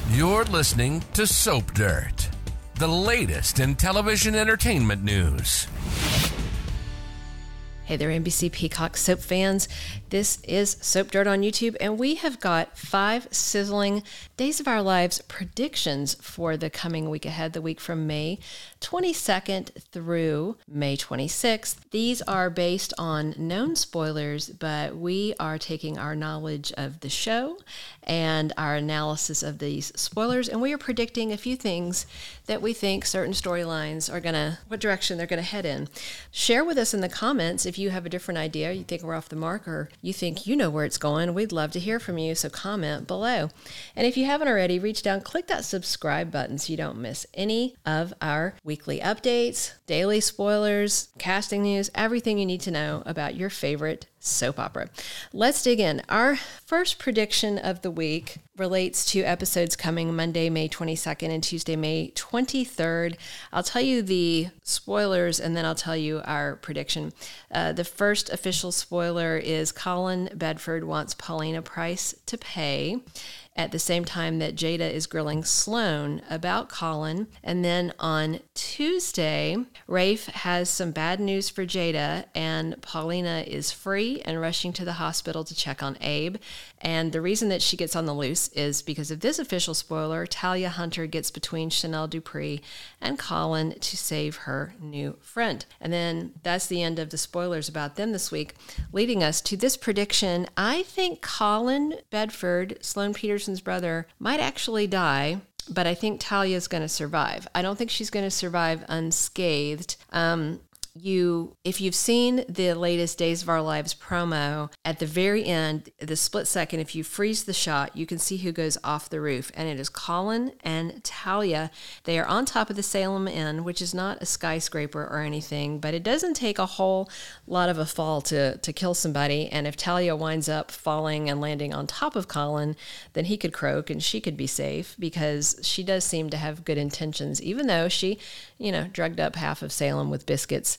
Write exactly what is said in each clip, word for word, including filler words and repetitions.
You're listening to Soap Dirt, the latest in television entertainment news. Hey there, N B C Peacock soap fans. This is Soap Dirt on YouTube, and we have got five sizzling Days of Our Lives predictions for the coming week ahead, the week from May twenty-second through May twenty-sixth. These are based on known spoilers, but we are taking our knowledge of the show and our analysis of these spoilers, and we are predicting a few things that we think certain storylines are going to, what direction they're going to head in. Share with us in the comments if you have a different idea, you think we're off the mark, or you think you know where it's going. We'd love to hear from you, so comment below. And if you haven't already, reach down, click that subscribe button so you don't miss any of our weekly updates, daily spoilers, casting news, everything you need to know about your favorite soap opera. Let's dig in. Our first prediction of the week relates to episodes coming Monday, May twenty-second and Tuesday, May twenty-third. I'll tell you the spoilers and then I'll tell you our prediction. Uh, the first official spoiler is Colin Bedford wants Paulina Price to pay at the same time that Jada is grilling Sloane about Colin. And then on Tuesday, Rafe has some bad news for Jada, and Paulina is free and rushing to the hospital to check on Abe. And the reason that she gets on the loose is because of this official spoiler. Talia Hunter gets between Chanel Dupree and Colin to save her new friend. And then that's the end of the spoilers about them this week, leading us to this prediction. I think Colin Bedford, Sloane Peterson's brother, might actually die, but I think Talia's going to survive. I don't think she's going to survive unscathed. Um, You, if you've seen the latest Days of Our Lives promo, at the very end, the split second, if you freeze the shot, you can see who goes off the roof, and it is Colin and Talia. They are on top of the Salem Inn, which is not a skyscraper or anything, but it doesn't take a whole lot of a fall to, to kill somebody, and if Talia winds up falling and landing on top of Colin, then he could croak and she could be safe, because she does seem to have good intentions, even though she, you know, drugged up half of Salem with biscuits.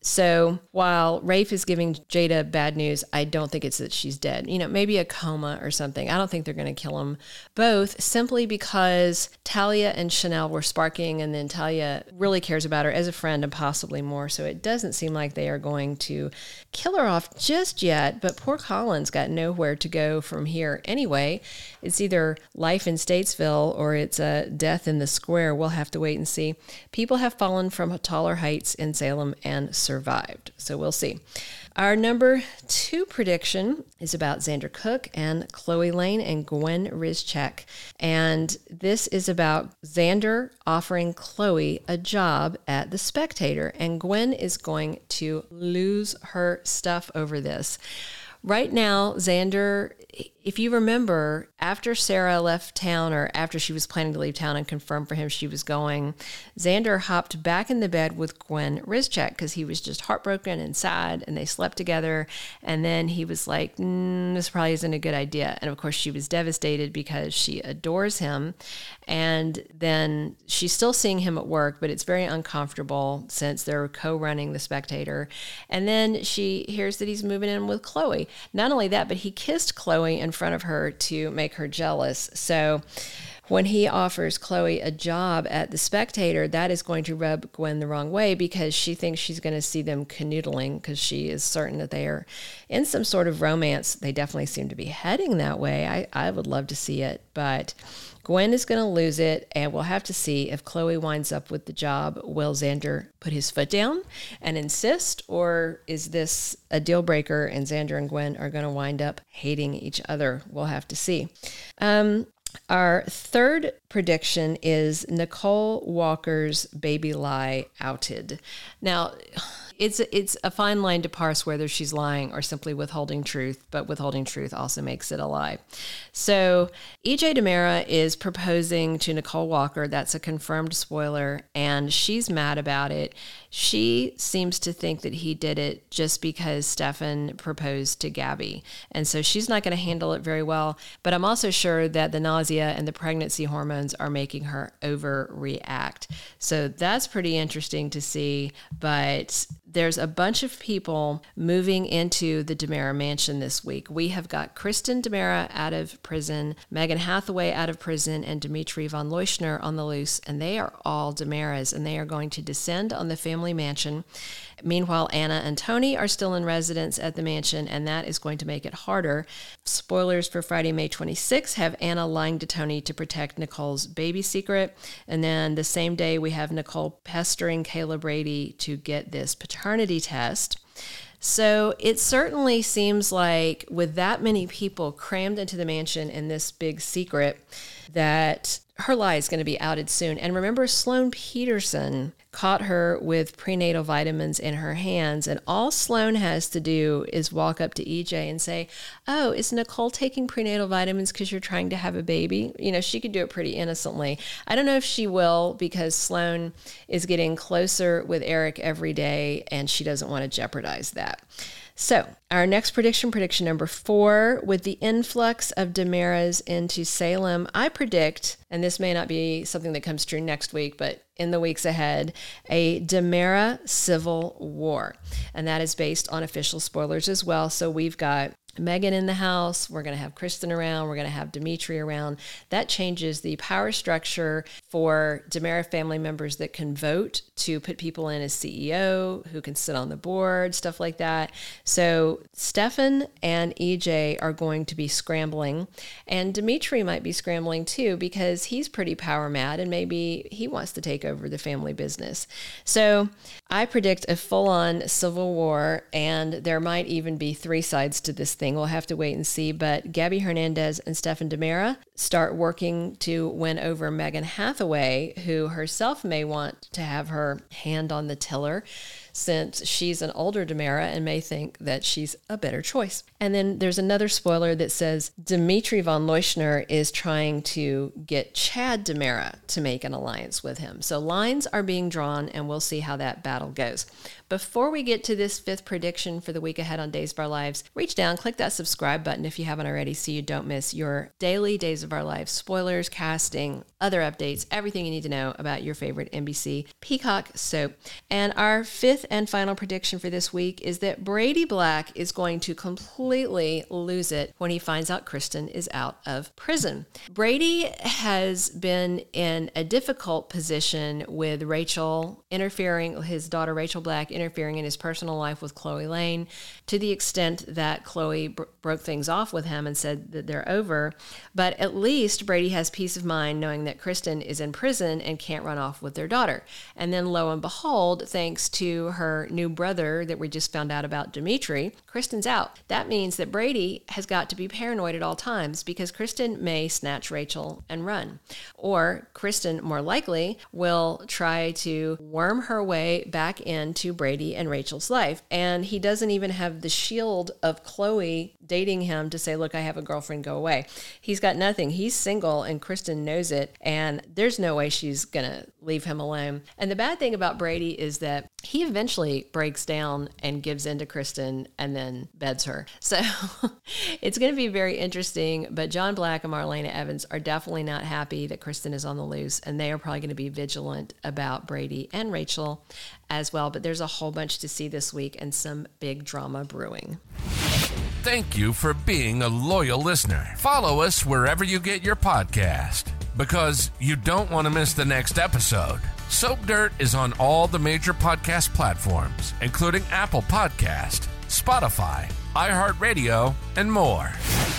So while Rafe is giving Jada bad news, I don't think it's that she's dead. You know, maybe a coma or something. I don't think they're going to kill them both, simply because Talia and Chanel were sparking, and then Talia really cares about her as a friend and possibly more. So it doesn't seem like they are going to kill her off just yet, but poor Colin's got nowhere to go from here anyway. It's either life in Statesville or it's a death in the square. We'll have to wait and see. People have fallen from taller heights in Salem and survived. So we'll see. Our number two prediction is about Xander Cook and Chloe Lane and Gwen Rizchek. And this is about Xander offering Chloe a job at The Spectator. And Gwen is going to lose her stuff over this. Right now, Xander, if you remember, after Sarah left town, or after she was planning to leave town and confirmed for him she was going, Xander hopped back in the bed with Gwen Rizchek because he was just heartbroken and sad, and they slept together. And then he was like, mm, this probably isn't a good idea. And of course, she was devastated because she adores him. And then she's still seeing him at work, but it's very uncomfortable since they're co-running The Spectator. And then she hears that he's moving in with Chloe. Not only that, but he kissed Chloe in front of her to make her jealous. So when he offers Chloe a job at The Spectator, that is going to rub Gwen the wrong way, because she thinks she's going to see them canoodling, because she is certain that they are in some sort of romance. They definitely seem to be heading that way. I, I would love to see it, but Gwen is going to lose it, and we'll have to see if Chloe winds up with the job. Will Xander put his foot down and insist, or is this a deal breaker and Xander and Gwen are going to wind up hating each other? We'll have to see. Um, Our third prediction is Nicole Walker's baby lie outed. Now, it's it's a fine line to parse whether she's lying or simply withholding truth, but withholding truth also makes it a lie. So E J DiMera is proposing to Nicole Walker. That's a confirmed spoiler, and she's mad about it. She seems to think that he did it just because Stefan proposed to Gabby. And so she's not going to handle it very well. But I'm also sure that the nausea and the pregnancy hormones are making her overreact. So that's pretty interesting to see. But there's a bunch of people moving into the DiMera mansion this week. We have got Kristen DiMera out of prison, Megan Hathaway out of prison, and Dimitri von Leuschner on the loose. And they are all DiMeras, and they are going to descend on the family mansion. Meanwhile, Anna and Tony are still in residence at the mansion, and that is going to make it harder. Spoilers for Friday, May twenty-sixth have Anna lying to Tony to protect Nicole's baby secret. And then the same day, we have Nicole pestering Kayla Brady to get this paternity test. So it certainly seems like with that many people crammed into the mansion in this big secret, that her lie is going to be outed soon. And remember, Sloan Peterson caught her with prenatal vitamins in her hands, and all Sloan has to do is walk up to E J and say, oh, is Nicole taking prenatal vitamins because you're trying to have a baby? You know, she could do it pretty innocently. I don't know if she will, because Sloan is getting closer with Eric every day, and she doesn't want to jeopardize that. So our next prediction, prediction number four, with the influx of DiMeras into Salem, I predict, and this may not be something that comes true next week, but in the weeks ahead, a DiMera civil war. And that is based on official spoilers as well. So we've got Megan in the house. We're going to have Kristen around. We're going to have Dimitri around. That changes the power structure for DiMera family members that can vote to put people in as C E O, who can sit on the board, stuff like that. So Stefan and E J are going to be scrambling, and Dimitri might be scrambling too, because he's pretty power mad and maybe he wants to take over the family business. So I predict a full-on civil war, and there might even be three sides to this thing. We'll have to wait and see. But Gabby Hernandez and Stefan DiMera start working to win over Megan Hathaway, who herself may want to have her hand on the tiller, since she's an older DiMera and may think that she's a better choice. And then there's another spoiler that says Dimitri von Leuschner is trying to get Chad DiMera to make an alliance with him. So lines are being drawn, and we'll see how that battle goes. Before we get to this fifth prediction for the week ahead on Days of Our Lives, reach down, click that subscribe button if you haven't already, so you don't miss your daily Days of Our Lives spoilers, casting, other updates, everything you need to know about your favorite N B C Peacock soap. And our fifth and final prediction for this week is that Brady Black is going to completely lose it when he finds out Kristen is out of prison. Brady has been in a difficult position with Rachel interfering, his daughter Rachel Black interfering in his personal life with Chloe Lane, to the extent that Chloe br- broke things off with him and said that they're over. But at least Brady has peace of mind knowing that Kristen is in prison and can't run off with their daughter. And then lo and behold, thanks to her new brother that we just found out about, Dimitri, Kristen's out. That means that Brady has got to be paranoid at all times, because Kristen may snatch Rachel and run. Or Kristen, more likely, will try to worm her way back into Brady and Rachel's life. And he doesn't even have the shield of Chloe dating him to say, look, I have a girlfriend, go away. He's got nothing. He's single, and Kristen knows it, and there's no way she's going to leave him alone. And the bad thing about Brady is that he eventually breaks down and gives in to Kristen and then beds her. So it's going to be very interesting, but John Black and Marlena Evans are definitely not happy that Kristen is on the loose, and they are probably going to be vigilant about Brady and Rachel as well. But there's a whole bunch to see this week and some big drama brewing. Thank you for being a loyal listener. Follow us wherever you get your podcast, because you don't want to miss the next episode. Soap Dirt is on all the major podcast platforms, including Apple Podcast, Spotify, iHeartRadio, and more.